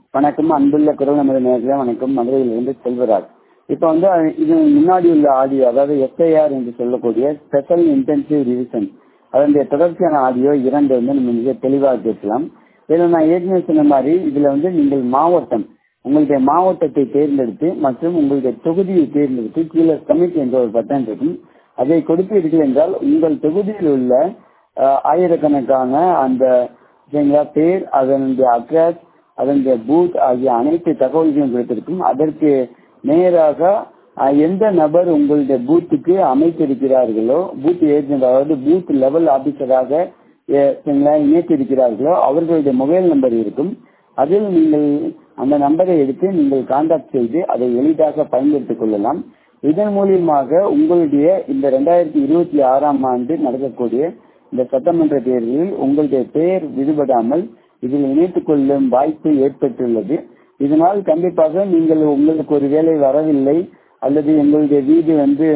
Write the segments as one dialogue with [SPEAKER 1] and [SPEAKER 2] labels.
[SPEAKER 1] வணக்கம் அன்புள்ள குரல் நமது நேர்களே, வணக்கம். மதுரையிலிருந்து செல்வராஜ். இப்ப இது முன்னாடி உள்ள ஆடியோ, அதாவது எஸ்ஐஆர் என்று சொல்லக்கூடிய ஸ்பெஷல் இன்டென்சிவ் ரிவிஷன், அதனுடைய தொடர்ச்சியான ஆடியோ 2 நம்ம மிக தெளிவாக பேசலாம். இதுல நான் ஏற்கனவே சொன்ன மாதிரி இதுல நீங்கள் மாவட்டம், உங்களுடைய மாவட்டத்தை தேர்ந்தெடுத்து மற்றும் உங்களுடைய தொகுதியை தேர்ந்தெடுத்து கீழே சப்மிட் என்ற ஒரு பட்டன் இருக்கும். அதை கொடுப்பீர்கள் என்றால் உங்கள் தொகுதியில் உள்ள ஆயிரக்கணக்கான அந்த பேர், அதனுடைய அட்ரஸ், அதனுடைய பூத் ஆகிய அனைத்து தகவல்களும் கொடுத்திருக்கும். அதற்கு நேராக எந்த நபர் உங்களுடைய பூத்துக்கு அமைத்திருக்கிறார்களோ, பூத் ஏஜென்ட், அதாவது பூத் லெவல் ஆபீசராக இணைத்திருக்கிறார்களோ அவர்களுடைய மொபைல் நம்பர் இருக்கும். அதில் நீங்கள் அந்த நம்பரை எடுத்து நீங்கள் கான்டாக்ட் செய்து அதை எளிதாக பயன்படுத்திக் கொள்ளலாம். இதன் மூலியமாக உங்களுடைய இந்த 2026ஆம் ஆண்டு நடக்கக்கூடிய இந்த சட்டமன்ற தேர்தலில் உங்களுடைய பெயர் விடுபடாமல் இதில் இணைத்துக் கொள்ளும் வாய்ப்பு ஏற்பட்டுள்ளது. இதனால் கண்டிப்பாக நீங்கள் உங்களுக்கு ஒரு வேலை வரவில்லை அல்லது எங்களுடைய வீடு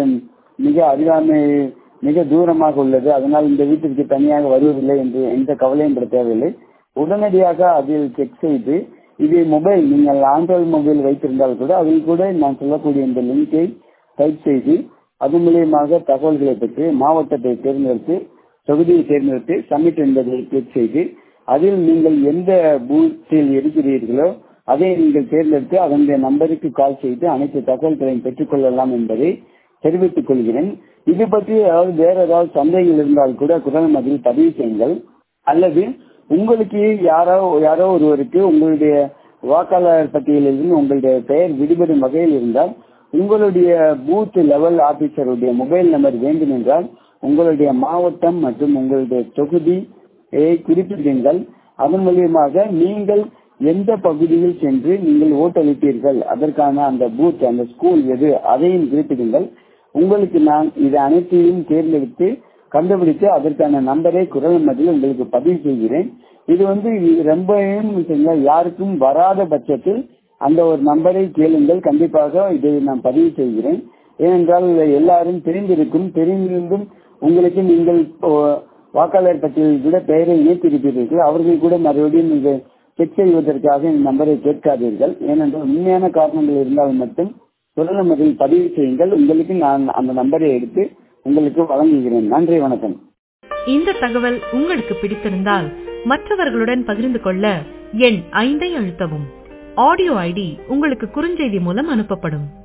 [SPEAKER 1] மிக தூரமாக உள்ளது, அதனால் இந்த வீட்டிற்கு தனியாக வருவதில்லை என்று எந்த கவலையும் பட தேவையில்லை. உடனடியாக அதில் செக் செய்து, இது மொபைல், நீங்கள் ஆண்ட்ராய்டு மொபைல் வைத்திருந்தால் கூட அதில் கூட நான் சொல்லக்கூடிய இந்த லிங்கை டைப் செய்து அது மூலியமாக தகவல்களை பெற்று மாவட்டத்தை தேர்ந்தெடுத்து தொகுதியை தேர்ந்தெடுத்து சப்மிட் என்பதை கிளிக் செய்து அதில் நீங்கள் எந்த பூத்தில் இருக்கிறீர்களோ அதை நீங்கள் தேர்ந்தெடுத்து அதனுடைய நம்பருக்கு கால் செய்து அனைத்து தகவல்களையும் பெற்றுக் கொள்ளலாம் என்பதை தெரிவித்துக் கொள்கிறேன். இது பற்றி வேற ஏதாவது சந்தேகங்கள் இருந்தால் கூட குரல் மதில் பதிவு செய்யுங்கள். அல்லது உங்களுக்கு யாரோ ஒருவருக்கு உங்களுடைய வாக்காளர் பட்டியலில் உங்களுடைய பெயர் விடுபடும் வகையில் இருந்தால் உங்களுடைய பூத் லெவல் ஆபீசருடைய மொபைல் நம்பர் வேண்டும் என்றால் உங்களுடைய மாவட்டம் மற்றும் உங்களுடைய தொகுதியை குறிப்பிடுங்கள். அதன் மூலியமாக நீங்கள் எந்த பகுதியில் சென்று நீங்கள் ஓட்டளிப்பீர்கள், அதற்கான அந்த பூத், அந்த ஸ்கூல் எது, அதையும் குறிப்பிடுங்கள். உங்களுக்கு நான் இது அனைத்தையும் தேர்ந்தெடுத்து கண்டுபிடித்து அதற்கான நம்பரை குரல் மத்தியில் உங்களுக்கு பதிவு செய்கிறேன். இது ரொம்பவும் யாருக்கும் வராத பட்சத்தில் அந்த ஒரு நம்பரை கேளுங்கள். கண்டிப்பாக இதை நான் பதிவு செய்கிறேன். ஏனென்றால் எல்லாரும் தெரிந்திருந்தும் உங்களுக்கு நீங்கள் வாக்காளர் பட்டியலில் கூட பெயரை இணைத்திருப்பீர்கள். அவர்கள் கூட மறுபடியும் நீங்கள் செக் செய்வதற்காக இந்த நம்பரை கேட்காதீர்கள். ஏனென்றால் உண்மையான காரணங்கள் இருந்தால் மட்டும் குரல் மதில் பதிவு செய்யுங்கள். உங்களுக்கு நான் அந்த நம்பரை எடுத்து உங்களுக்கு வழங்குகிறேன். நன்றி, வணக்கம்.
[SPEAKER 2] இந்த தகவல் உங்களுக்கு பிடித்திருந்தால் மற்றவர்களுடன் பகிர்ந்து கொள்ள எண் 5 அழுத்தவும். ஆடியோ ஐடி உங்களுக்கு குறுஞ்செய்தி மூலம் அனுப்பப்படும்.